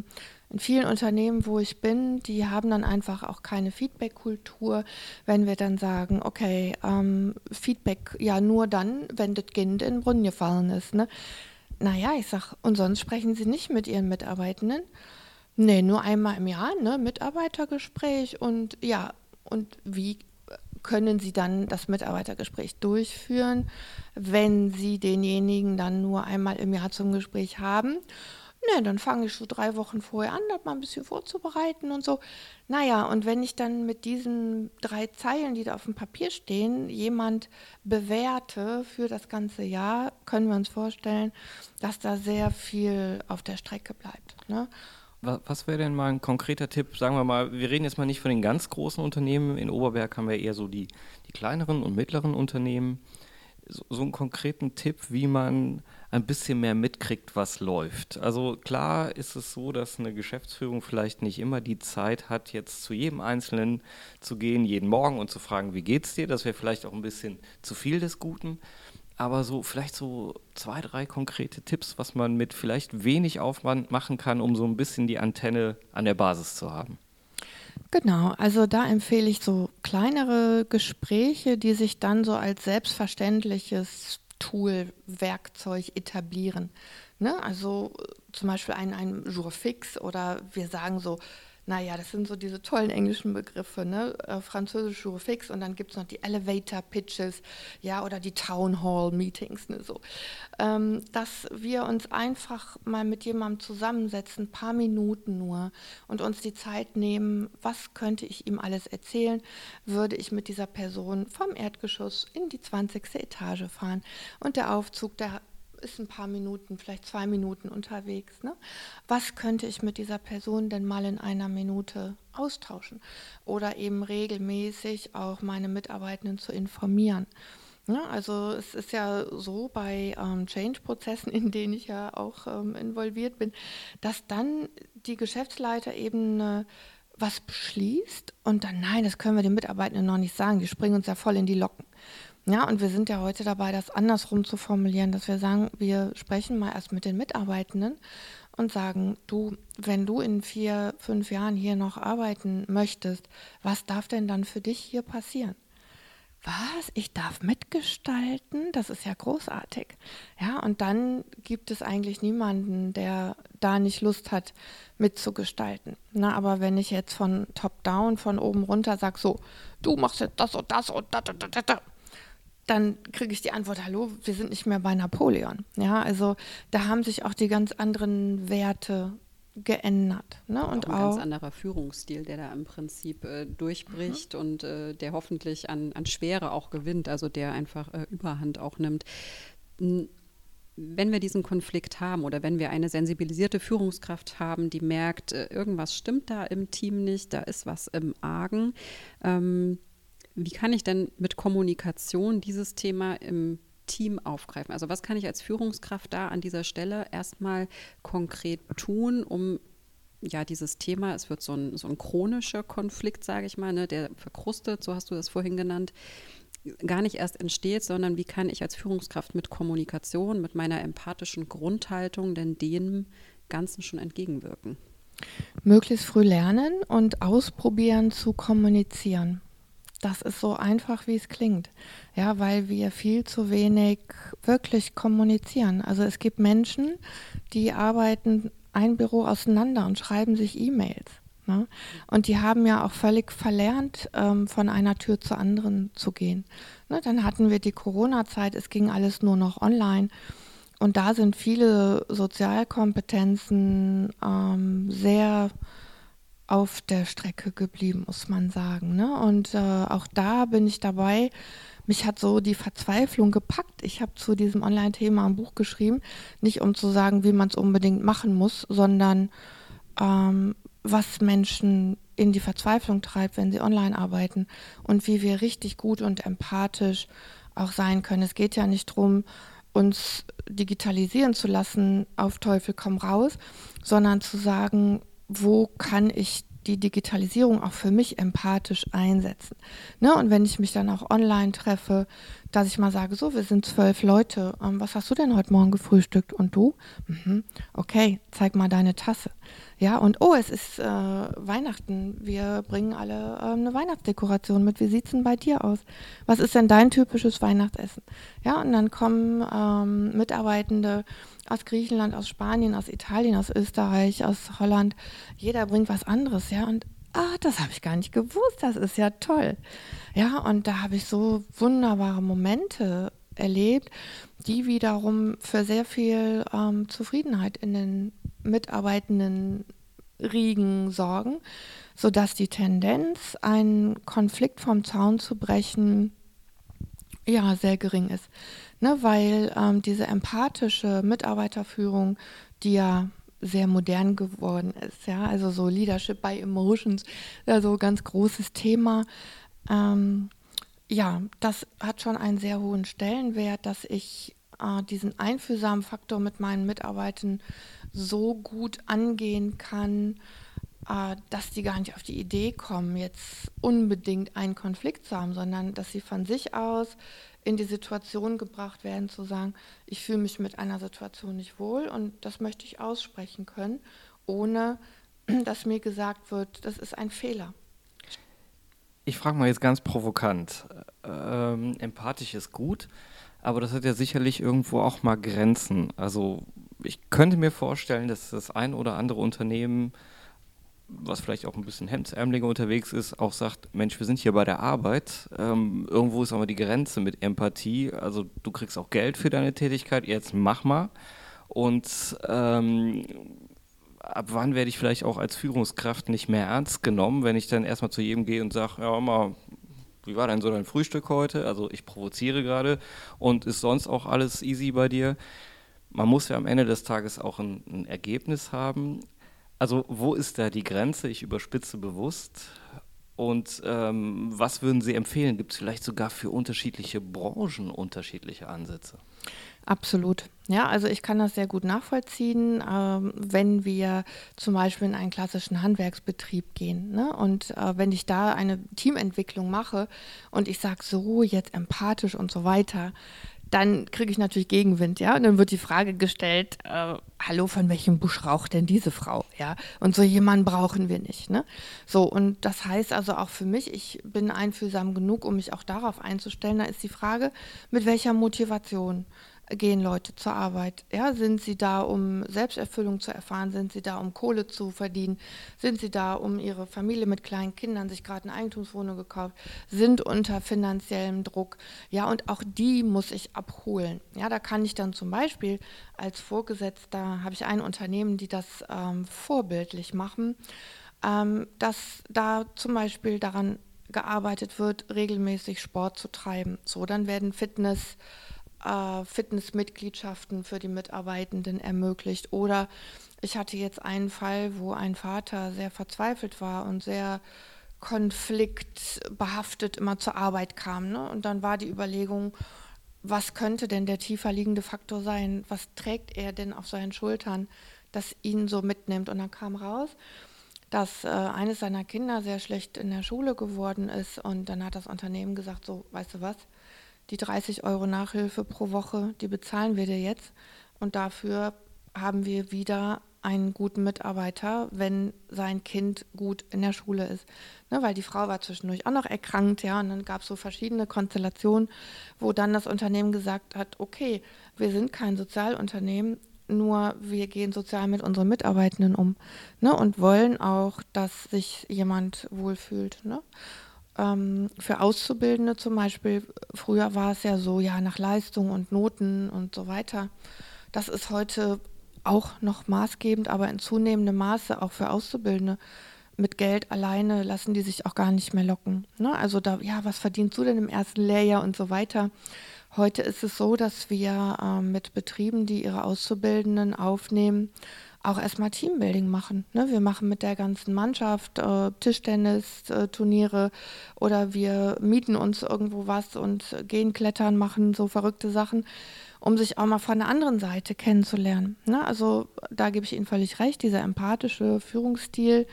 in vielen Unternehmen, wo ich bin, die haben dann einfach auch keine Feedback-Kultur, wenn wir dann sagen, okay, Feedback ja nur dann, wenn das Kind in den Brunnen gefallen ist. Ne? Naja, ich sag, und sonst sprechen Sie nicht mit Ihren Mitarbeitenden? Nee, nur einmal im Jahr, ne, Mitarbeitergespräch und ja, und wie können Sie dann das Mitarbeitergespräch durchführen, wenn Sie denjenigen dann nur einmal im Jahr zum Gespräch haben? Ne, dann fange ich so 3 Wochen vorher an, das mal ein bisschen vorzubereiten und so. Naja, und wenn ich dann mit diesen 3 Zeilen, die da auf dem Papier stehen, jemand bewerte für das ganze Jahr, können wir uns vorstellen, dass da sehr viel auf der Strecke bleibt. Ne? Was wäre denn mal ein konkreter Tipp? Sagen wir mal, wir reden jetzt mal nicht von den ganz großen Unternehmen. In Oberberg haben wir eher so die kleineren und mittleren Unternehmen. So einen konkreten Tipp, wie man ein bisschen mehr mitkriegt, was läuft. Also klar ist es so, dass eine Geschäftsführung vielleicht nicht immer die Zeit hat, jetzt zu jedem Einzelnen zu gehen, jeden Morgen und zu fragen, wie geht's dir? Das wäre vielleicht auch ein bisschen zu viel des Guten. Aber vielleicht so 2, 3 konkrete Tipps, was man mit vielleicht wenig Aufwand machen kann, um so ein bisschen die Antenne an der Basis zu haben. Genau, also da empfehle ich so kleinere Gespräche, die sich dann so als selbstverständliches Tool, Werkzeug etablieren. Ne? Also zum Beispiel ein Jour fix oder wir sagen so, naja, das sind so diese tollen englischen Begriffe, ne? Französisch Jour fix und dann gibt es noch die Elevator Pitches, ja, oder die Town Hall Meetings, ne, so. Dass wir uns einfach mal mit jemandem zusammensetzen, ein paar Minuten nur und uns die Zeit nehmen, was könnte ich ihm alles erzählen, würde ich mit dieser Person vom Erdgeschoss in die 20. Etage fahren und der Aufzug, der ist ein paar Minuten, vielleicht 2 Minuten unterwegs. Ne? Was könnte ich mit dieser Person denn mal in einer Minute austauschen? Oder eben regelmäßig auch meine Mitarbeitenden zu informieren. Ne? Also es ist ja so bei Change-Prozessen, in denen ich ja auch involviert bin, dass dann die Geschäftsleiterebene was beschließt und dann, nein, das können wir den Mitarbeitenden noch nicht sagen, die springen uns ja voll in die Locken. Ja, und wir sind ja heute dabei, das andersrum zu formulieren, dass wir sagen, wir sprechen mal erst mit den Mitarbeitenden und sagen, du, wenn du in 4, 5 Jahren hier noch arbeiten möchtest, was darf denn dann für dich hier passieren? Was? Ich darf mitgestalten? Das ist ja großartig. Ja, und dann gibt es eigentlich niemanden, der da nicht Lust hat, mitzugestalten. Na, aber wenn ich jetzt von top down, von oben runter sage, so, du machst jetzt das und das und das und das, dann kriege ich die Antwort, hallo, wir sind nicht mehr bei Napoleon. Ja, also da haben sich auch die ganz anderen Werte geändert. Ne? Und auch ein ganz anderer Führungsstil, der da im Prinzip durchbricht und der hoffentlich an Schwere auch gewinnt, also der einfach Überhand auch nimmt. Wenn wir diesen Konflikt haben oder wenn wir eine sensibilisierte Führungskraft haben, die merkt, irgendwas stimmt da im Team nicht, da ist was im Argen, wie kann ich denn mit Kommunikation dieses Thema im Team aufgreifen? Also was kann ich als Führungskraft da an dieser Stelle erstmal konkret tun, um ja dieses Thema, es wird so ein chronischer Konflikt, sage ich mal, ne, der verkrustet, so hast du das vorhin genannt, gar nicht erst entsteht, sondern wie kann ich als Führungskraft mit Kommunikation, mit meiner empathischen Grundhaltung denn dem Ganzen schon entgegenwirken? Möglichst früh lernen und ausprobieren zu kommunizieren. Das ist so einfach, wie es klingt. Ja, weil wir viel zu wenig wirklich kommunizieren. Also es gibt Menschen, die arbeiten ein Büro auseinander und schreiben sich E-Mails. Ne? Und die haben ja auch völlig verlernt, von einer Tür zur anderen zu gehen. Ne? Dann hatten wir die Corona-Zeit, es ging alles nur noch online. Und da sind viele Sozialkompetenzen sehr auf der Strecke geblieben, muss man sagen. Ne? Und auch da bin ich dabei. Mich hat so die Verzweiflung gepackt. Ich habe zu diesem Online-Thema ein Buch geschrieben, nicht um zu sagen, wie man es unbedingt machen muss, sondern was Menschen in die Verzweiflung treibt, wenn sie online arbeiten und wie wir richtig gut und empathisch auch sein können. Es geht ja nicht darum, uns digitalisieren zu lassen, auf Teufel komm raus, sondern zu sagen, wo kann ich die Digitalisierung auch für mich empathisch einsetzen. Ne? Und wenn ich mich dann auch online treffe, dass ich mal sage, so, wir sind 12 Leute, was hast du denn heute Morgen gefrühstückt? Und du? Okay, zeig mal deine Tasse. Ja, und es ist Weihnachten, wir bringen alle eine Weihnachtsdekoration mit. Wie sieht es denn bei dir aus? Was ist denn dein typisches Weihnachtsessen? Ja, und dann kommen Mitarbeitende aus Griechenland, aus Spanien, aus Italien, aus Österreich, aus Holland. Jeder bringt was anderes, ja, und das habe ich gar nicht gewusst, das ist ja toll. Ja, und da habe ich so wunderbare Momente erlebt, die wiederum für sehr viel Zufriedenheit in den mitarbeitenden Riegen sorgen, sodass die Tendenz, einen Konflikt vom Zaun zu brechen, ja, sehr gering ist. Ne, weil diese empathische Mitarbeiterführung, die ja sehr modern geworden ist, ja, also so Leadership by Emotions, also ganz großes Thema. Ja, das hat schon einen sehr hohen Stellenwert, dass ich diesen einfühlsamen Faktor mit meinen Mitarbeitern so gut angehen kann, dass die gar nicht auf die Idee kommen, jetzt unbedingt einen Konflikt zu haben, sondern dass sie von sich aus in die Situation gebracht werden, zu sagen, ich fühle mich mit einer Situation nicht wohl und das möchte ich aussprechen können, ohne dass mir gesagt wird, das ist ein Fehler. Ich frage mal jetzt ganz provokant. Empathisch ist gut, aber das hat ja sicherlich irgendwo auch mal Grenzen. Also ich könnte mir vorstellen, dass das ein oder andere Unternehmen, was vielleicht auch ein bisschen hemdsärmeliger unterwegs ist, auch sagt, Mensch, wir sind hier bei der Arbeit, irgendwo ist aber die Grenze mit Empathie, also du kriegst auch Geld für deine Tätigkeit, jetzt mach mal. Und ab wann werde ich vielleicht auch als Führungskraft nicht mehr ernst genommen, wenn ich dann erstmal zu jedem gehe und sage, ja mal, wie war denn so dein Frühstück heute? Also ich provoziere gerade und ist sonst auch alles easy bei dir? Man muss ja am Ende des Tages auch ein Ergebnis haben. Also wo ist da die Grenze? Ich überspitze bewusst. Und was würden Sie empfehlen? Gibt es vielleicht sogar für unterschiedliche Branchen unterschiedliche Ansätze? Absolut. Ja, also ich kann das sehr gut nachvollziehen, wenn wir zum Beispiel in einen klassischen Handwerksbetrieb gehen, ne? Und wenn ich da eine Teamentwicklung mache und ich sage so, jetzt empathisch und so weiter, dann kriege ich natürlich Gegenwind, ja, und dann wird die Frage gestellt, hallo, von welchem Busch raucht denn diese Frau, ja, und so jemanden brauchen wir nicht, ne, so, und das heißt also auch für mich, ich bin einfühlsam genug, um mich auch darauf einzustellen, da ist die Frage, mit welcher Motivation gehen Leute zur Arbeit? Ja, sind sie da, um Selbsterfüllung zu erfahren? Sind sie da, um Kohle zu verdienen? Sind sie da, um ihre Familie mit kleinen Kindern sich gerade eine Eigentumswohnung gekauft? Sind unter finanziellem Druck? Ja, und auch die muss ich abholen. Ja, da kann ich dann zum Beispiel als Vorgesetzter, habe ich ein Unternehmen, die das vorbildlich machen, dass da zum Beispiel daran gearbeitet wird, regelmäßig Sport zu treiben. So, dann werden Fitnessmitgliedschaften für die Mitarbeitenden ermöglicht. Oder ich hatte jetzt einen Fall, wo ein Vater sehr verzweifelt war und sehr konfliktbehaftet immer zur Arbeit kam. Ne? Und dann war die Überlegung, was könnte denn der tiefer liegende Faktor sein? Was trägt er denn auf seinen Schultern, das ihn so mitnimmt? Und dann kam raus, dass eines seiner Kinder sehr schlecht in der Schule geworden ist. Und dann hat das Unternehmen gesagt, so, weißt du was, die 30 € Nachhilfe pro Woche, die bezahlen wir dir jetzt. Und dafür haben wir wieder einen guten Mitarbeiter, wenn sein Kind gut in der Schule ist. Ne, weil die Frau war zwischendurch auch noch erkrankt, ja, und dann gab es so verschiedene Konstellationen, wo dann das Unternehmen gesagt hat, okay, wir sind kein Sozialunternehmen, nur wir gehen sozial mit unseren Mitarbeitenden um, ne, und wollen auch, dass sich jemand wohlfühlt. Ne? Für Auszubildende zum Beispiel, früher war es ja so, ja, nach Leistung und Noten und so weiter. Das ist heute auch noch maßgebend, aber in zunehmendem Maße auch für Auszubildende. Mit Geld alleine lassen die sich auch gar nicht mehr locken. Ne? Also da, ja, was verdienst du denn im ersten Lehrjahr und so weiter. Heute ist es so, dass wir mit Betrieben, die ihre Auszubildenden aufnehmen, auch erstmal Teambuilding machen. Ne? Wir machen mit der ganzen Mannschaft Tischtennis-Turniere oder wir mieten uns irgendwo was und gehen klettern, machen so verrückte Sachen, um sich auch mal von der anderen Seite kennenzulernen. Ne? Also da gebe ich Ihnen völlig recht, dieser empathische Führungsstil,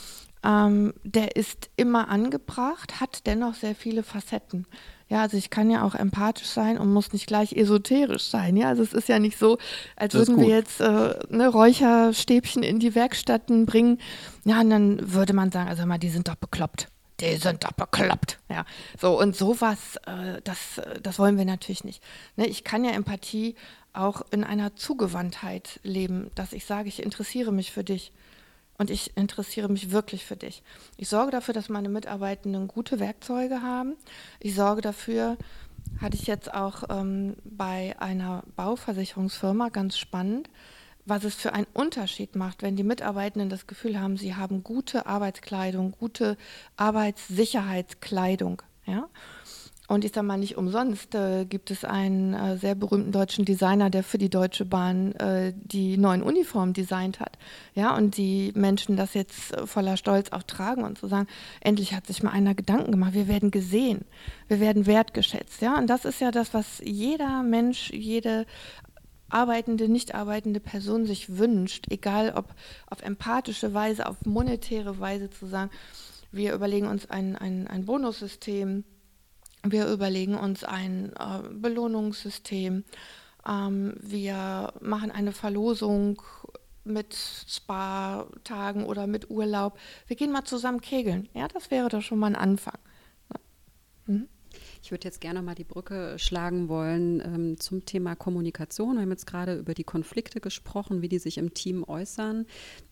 der ist immer angebracht, hat dennoch sehr viele Facetten. Ja, also ich kann ja auch empathisch sein und muss nicht gleich esoterisch sein. Ja, also es ist ja nicht so, als würden wir jetzt Räucherstäbchen in die Werkstätten bringen. Ja, und dann würde man sagen, also mal, die sind doch bekloppt. Die sind doch bekloppt. Ja, so und sowas, das wollen wir natürlich nicht. Ne, ich kann ja Empathie auch in einer Zugewandtheit leben, dass ich sage, ich interessiere mich für dich. Und ich interessiere mich wirklich für dich. Ich sorge dafür, dass meine Mitarbeitenden gute Werkzeuge haben. Ich sorge dafür, hatte ich jetzt auch bei einer Bauversicherungsfirma, ganz spannend, was es für einen Unterschied macht, wenn die Mitarbeitenden das Gefühl haben, sie haben gute Arbeitskleidung, gute Arbeitssicherheitskleidung. Ja? Und ich sage mal, nicht umsonst gibt es einen sehr berühmten deutschen Designer, der für die Deutsche Bahn die neuen Uniformen designt hat. Ja, und die Menschen das jetzt voller Stolz auch tragen und so sagen, endlich hat sich mal einer Gedanken gemacht, wir werden gesehen, wir werden wertgeschätzt. Ja, und das ist ja das, was jeder Mensch, jede arbeitende, nicht arbeitende Person sich wünscht, egal ob auf empathische Weise, auf monetäre Weise zu sagen, wir überlegen uns ein Bonussystem, wir überlegen uns ein Belohnungssystem. Wir machen eine Verlosung mit Spa-Tagen oder mit Urlaub. Wir gehen mal zusammen kegeln. Ja, das wäre doch schon mal ein Anfang. Mhm. Ich würde jetzt gerne mal die Brücke schlagen wollen zum Thema Kommunikation. Wir haben jetzt gerade über die Konflikte gesprochen, wie die sich im Team äußern.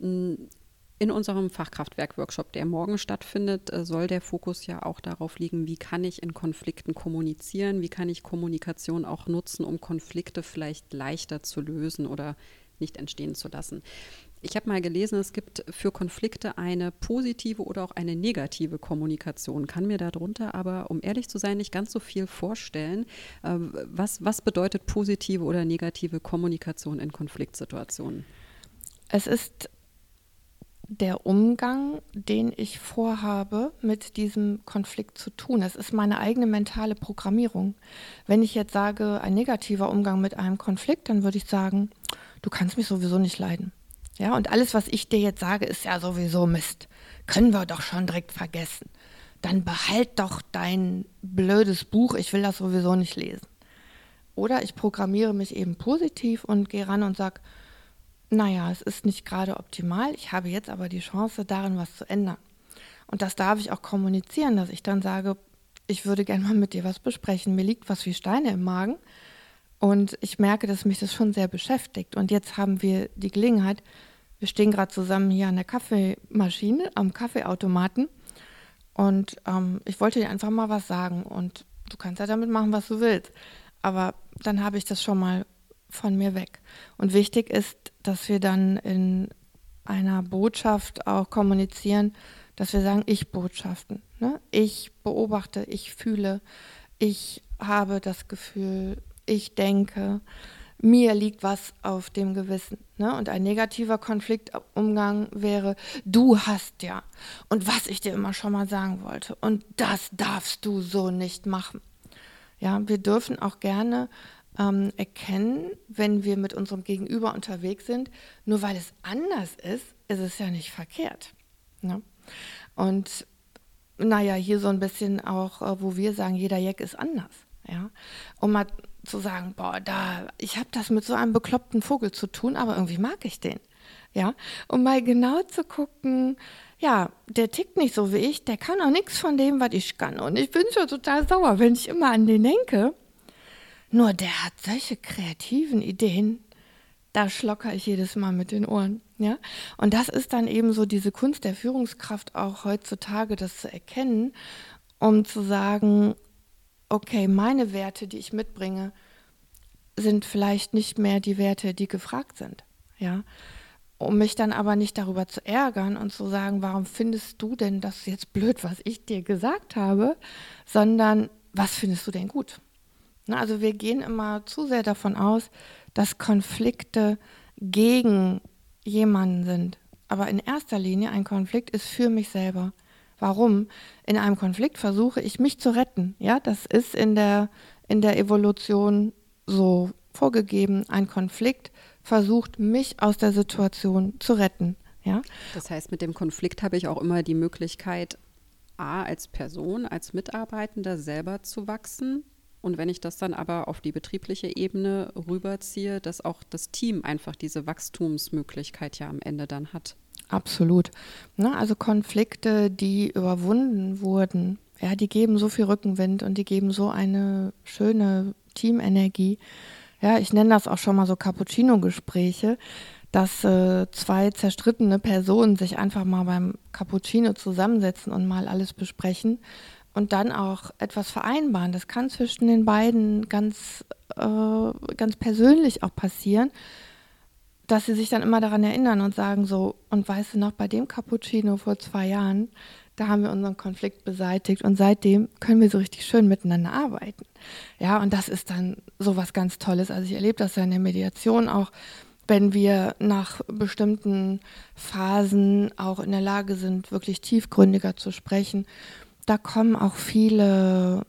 In unserem Fachkraftwerk-Workshop, der morgen stattfindet, soll der Fokus ja auch darauf liegen, wie kann ich in Konflikten kommunizieren, wie kann ich Kommunikation auch nutzen, um Konflikte vielleicht leichter zu lösen oder nicht entstehen zu lassen. Ich habe mal gelesen, es gibt für Konflikte eine positive oder auch eine negative Kommunikation. Kann mir darunter aber, um ehrlich zu sein, nicht ganz so viel vorstellen. Was bedeutet positive oder negative Kommunikation in Konfliktsituationen? Es ist der Umgang, den ich vorhabe, mit diesem Konflikt zu tun. Es ist meine eigene mentale Programmierung. Wenn ich jetzt sage, ein negativer Umgang mit einem Konflikt, dann würde ich sagen, du kannst mich sowieso nicht leiden. Ja, und alles, was ich dir jetzt sage, ist ja sowieso Mist. Können wir doch schon direkt vergessen. Dann behalt doch dein blödes Buch, ich will das sowieso nicht lesen. Oder ich programmiere mich eben positiv und gehe ran und sage, naja, es ist nicht gerade optimal, ich habe jetzt aber die Chance, darin was zu ändern. Und das darf ich auch kommunizieren, dass ich dann sage, ich würde gerne mal mit dir was besprechen. Mir liegt was wie Steine im Magen und ich merke, dass mich das schon sehr beschäftigt. Und jetzt haben wir die Gelegenheit, wir stehen gerade zusammen hier an der Kaffeemaschine, am Kaffeeautomaten und ich wollte dir einfach mal was sagen und du kannst ja damit machen, was du willst. Aber dann habe ich das schon mal von mir weg. Und wichtig ist, dass wir dann in einer Botschaft auch kommunizieren, dass wir sagen, Ich-Botschaften. Ne? Ich beobachte, ich fühle, ich habe das Gefühl, ich denke, mir liegt was auf dem Gewissen. Ne? Und ein negativer Konfliktumgang wäre, du hast ja. Und was ich dir immer schon mal sagen wollte. Und das darfst du so nicht machen. Ja, wir dürfen auch gerne erkennen, wenn wir mit unserem Gegenüber unterwegs sind, nur weil es anders ist es ja nicht verkehrt. Ne? Und naja, hier so ein bisschen auch, wo wir sagen, jeder Jack ist anders. Ja? Um mal zu sagen, boah, ich habe das mit so einem bekloppten Vogel zu tun, aber irgendwie mag ich den. Ja? Um mal genau zu gucken, ja, der tickt nicht so wie ich, der kann auch nichts von dem, was ich kann. Und ich bin schon total sauer, wenn ich immer an den denke. Nur der hat solche kreativen Ideen, da schlocker ich jedes Mal mit den Ohren. Ja? Und das ist dann eben so diese Kunst der Führungskraft auch heutzutage, das zu erkennen, um zu sagen, okay, meine Werte, die ich mitbringe, sind vielleicht nicht mehr die Werte, die gefragt sind. Ja? Um mich dann aber nicht darüber zu ärgern und zu sagen, warum findest du denn das jetzt blöd, was ich dir gesagt habe, sondern was findest du denn gut? Also wir gehen immer zu sehr davon aus, dass Konflikte gegen jemanden sind. Aber in erster Linie ein Konflikt ist für mich selber. Warum? In einem Konflikt versuche ich mich zu retten. Ja, das ist in der Evolution so vorgegeben. Ein Konflikt versucht, mich aus der Situation zu retten. Ja? Das heißt, mit dem Konflikt habe ich auch immer die Möglichkeit, als Person, als Mitarbeitender selber zu wachsen. Und wenn ich das dann aber auf die betriebliche Ebene rüberziehe, dass auch das Team einfach diese Wachstumsmöglichkeit ja am Ende dann hat. Absolut. Also Konflikte, die überwunden wurden, ja, die geben so viel Rückenwind und die geben so eine schöne Teamenergie. Ja, ich nenne das auch schon mal so Cappuccino-Gespräche, dass zwei zerstrittene Personen sich einfach mal beim Cappuccino zusammensetzen und mal alles besprechen. Und dann auch etwas vereinbaren. Das kann zwischen den beiden ganz persönlich auch passieren, dass sie sich dann immer daran erinnern und sagen so, und weißt du noch, bei dem Cappuccino vor 2 Jahren, da haben wir unseren Konflikt beseitigt und seitdem können wir so richtig schön miteinander arbeiten. Ja, und das ist dann so was ganz Tolles. Also ich erlebe das ja in der Mediation auch, wenn wir nach bestimmten Phasen auch in der Lage sind, wirklich tiefgründiger zu sprechen. Da kommen auch viele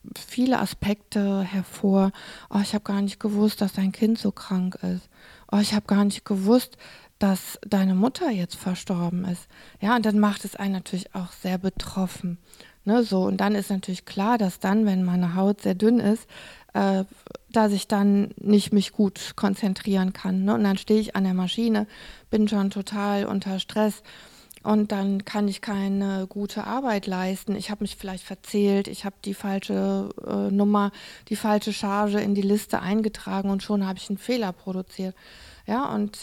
Aspekte hervor. Oh, ich habe gar nicht gewusst, dass dein Kind so krank ist. Oh, ich habe gar nicht gewusst, dass deine Mutter jetzt verstorben ist. Ja, und dann macht es einen natürlich auch sehr betroffen. Ne, so, und dann ist natürlich klar, dass dann, wenn meine Haut sehr dünn ist, dass ich dann nicht mich gut konzentrieren kann. Ne? Und dann stehe ich an der Maschine, bin schon total unter Stress. Und dann kann ich keine gute Arbeit leisten. Ich habe mich vielleicht verzählt, ich habe die falsche Nummer, die falsche Charge in die Liste eingetragen und schon habe ich einen Fehler produziert. Ja, und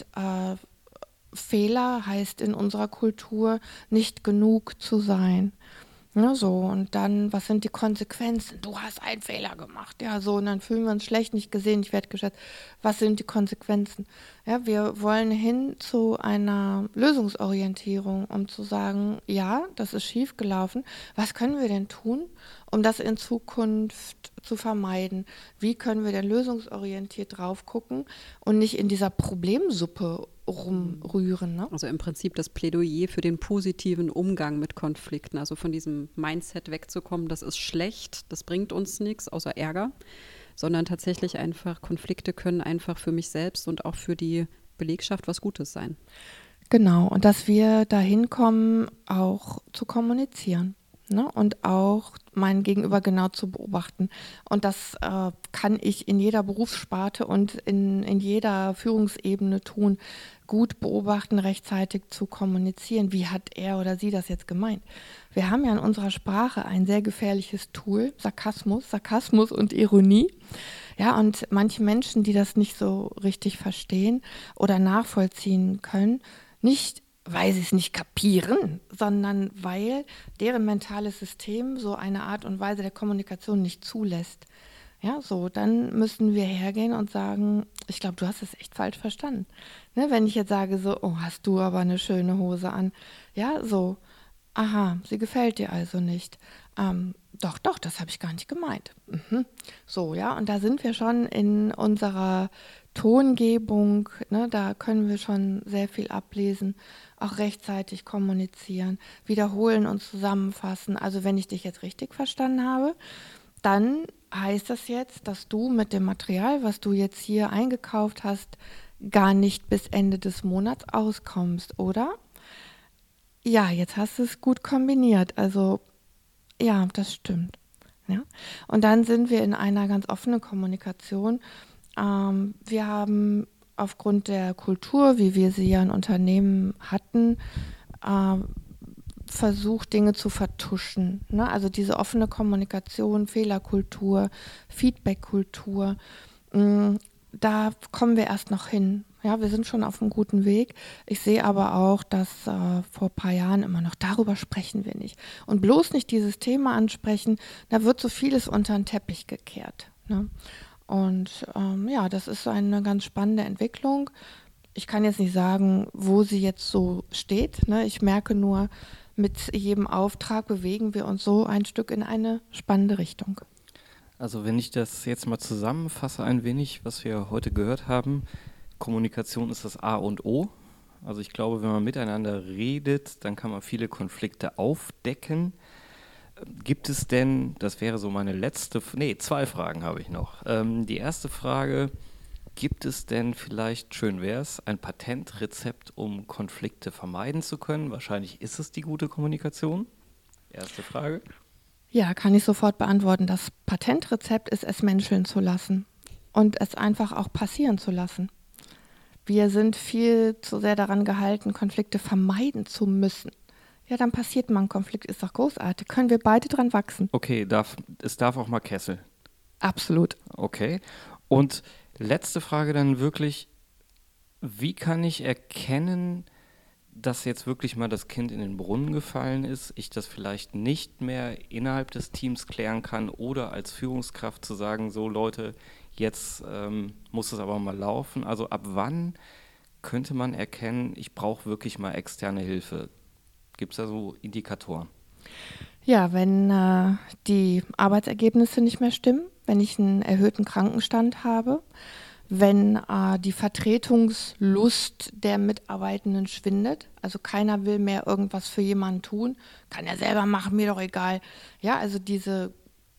Fehler heißt in unserer Kultur nicht genug zu sein. Ja, so, und dann, was sind die Konsequenzen? Du hast einen Fehler gemacht. Ja, so, und dann fühlen wir uns schlecht, nicht gesehen, nicht wertgeschätzt. Was sind die Konsequenzen? Ja, wir wollen hin zu einer Lösungsorientierung, um zu sagen, ja, das ist schief gelaufen. Was können wir denn tun, um das in Zukunft zu vermeiden? Wie können wir denn lösungsorientiert drauf gucken und nicht in dieser Problemsuppe rumrühren? Ne? Also im Prinzip das Plädoyer für den positiven Umgang mit Konflikten, also von diesem Mindset wegzukommen, das ist schlecht, das bringt uns nichts, außer Ärger, sondern tatsächlich einfach, Konflikte können einfach für mich selbst und auch für die Belegschaft was Gutes sein. Genau, und dass wir dahin kommen, auch zu kommunizieren. Ne? Und auch mein Gegenüber genau zu beobachten. Und das kann ich in jeder Berufssparte und in jeder Führungsebene tun. Gut beobachten, rechtzeitig zu kommunizieren. Wie hat er oder sie das jetzt gemeint? Wir haben ja in unserer Sprache ein sehr gefährliches Tool, Sarkasmus und Ironie. Ja, und manche Menschen, die das nicht so richtig verstehen oder nachvollziehen können, nicht weil sie es nicht kapieren, sondern weil deren mentales System so eine Art und Weise der Kommunikation nicht zulässt. Ja, so, dann müssen wir hergehen und sagen, ich glaube, du hast es echt falsch verstanden. Ne, wenn ich jetzt sage so, oh, hast du aber eine schöne Hose an. Ja, so, aha, sie gefällt dir also nicht. Doch, das habe ich gar nicht gemeint. So, ja, und da sind wir schon in unserer Tongebung, ne, da können wir schon sehr viel ablesen, auch rechtzeitig kommunizieren, wiederholen und zusammenfassen. Also wenn ich dich jetzt richtig verstanden habe, dann heißt das jetzt, dass du mit dem Material, was du jetzt hier eingekauft hast, gar nicht bis Ende des Monats auskommst, oder? Ja, jetzt hast du es gut kombiniert. Also ja, das stimmt. Ja? Und dann sind wir in einer ganz offenen Kommunikation. Wir haben aufgrund der Kultur, wie wir sie ja in Unternehmen hatten, versucht, Dinge zu vertuschen. Ne? Also diese offene Kommunikation, Fehlerkultur, Feedbackkultur, da kommen wir erst noch hin. Ja, wir sind schon auf einem guten Weg. Ich sehe aber auch, dass vor ein paar Jahren immer noch darüber sprechen wir nicht. Und bloß nicht dieses Thema ansprechen, da wird so vieles unter den Teppich gekehrt. Ne? Und ja, das ist eine ganz spannende Entwicklung. Ich kann jetzt nicht sagen, wo sie jetzt so steht. Ne? Ich merke nur, mit jedem Auftrag bewegen wir uns so ein Stück in eine spannende Richtung. Also wenn ich das jetzt mal zusammenfasse ein wenig, was wir heute gehört haben, Kommunikation ist das A und O. Also ich glaube, wenn man miteinander redet, dann kann man viele Konflikte aufdecken. Gibt es denn, das wäre so meine letzte, zwei Fragen habe ich noch. Die erste Frage, gibt es denn vielleicht, schön wäre es, ein Patentrezept, um Konflikte vermeiden zu können? Wahrscheinlich ist es die gute Kommunikation. Erste Frage. Ja, kann ich sofort beantworten. Das Patentrezept ist, es menscheln zu lassen und es einfach auch passieren zu lassen. Wir sind viel zu sehr daran gehalten, Konflikte vermeiden zu müssen. Ja, dann passiert mal ein Konflikt, ist doch großartig. Können wir beide dran wachsen? Okay, es darf auch mal Kessel. Absolut. Okay. Und letzte Frage dann wirklich, wie kann ich erkennen, dass jetzt wirklich mal das Kind in den Brunnen gefallen ist, ich das vielleicht nicht mehr innerhalb des Teams klären kann oder als Führungskraft zu sagen, so Leute, jetzt muss es aber mal laufen. Also ab wann könnte man erkennen, ich brauche wirklich mal externe Hilfe? Gibt es da so Indikatoren? Ja, wenn die Arbeitsergebnisse nicht mehr stimmen, wenn ich einen erhöhten Krankenstand habe, wenn die Vertretungslust der Mitarbeitenden schwindet, also keiner will mehr irgendwas für jemanden tun, kann er selber machen, mir doch egal. Ja, also diese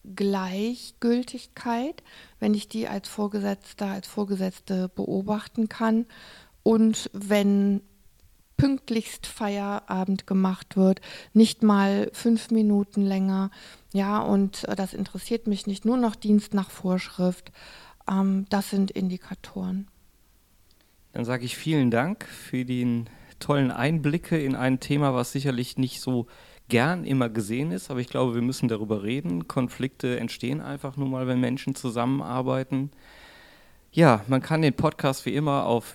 Gleichgültigkeit, wenn ich die als Vorgesetzter, als Vorgesetzte beobachten kann und wenn pünktlichst Feierabend gemacht wird, nicht mal 5 Minuten länger, ja, und das interessiert mich nicht, nur noch Dienst nach Vorschrift. Das sind Indikatoren. Dann sage ich vielen Dank für die tollen Einblicke in ein Thema, was sicherlich nicht so gern immer gesehen ist, aber ich glaube, wir müssen darüber reden. Konflikte entstehen einfach nur mal, wenn Menschen zusammenarbeiten. Ja, man kann den Podcast wie immer auf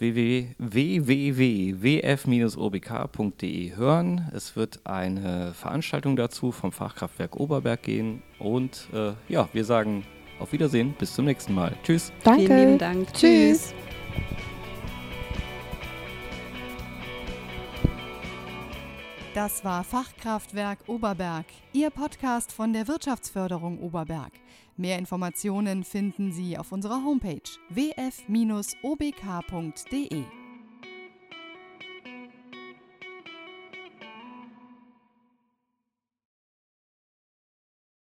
www.wf-obk.de hören. Es wird eine Veranstaltung dazu vom Fachkraftwerk Oberberg gehen und ja, wir sagen auf Wiedersehen, bis zum nächsten Mal. Tschüss. Danke. Vielen lieben Dank. Tschüss. Das war Fachkraftwerk Oberberg, Ihr Podcast von der Wirtschaftsförderung Oberberg. Mehr Informationen finden Sie auf unserer Homepage wf-obk.de.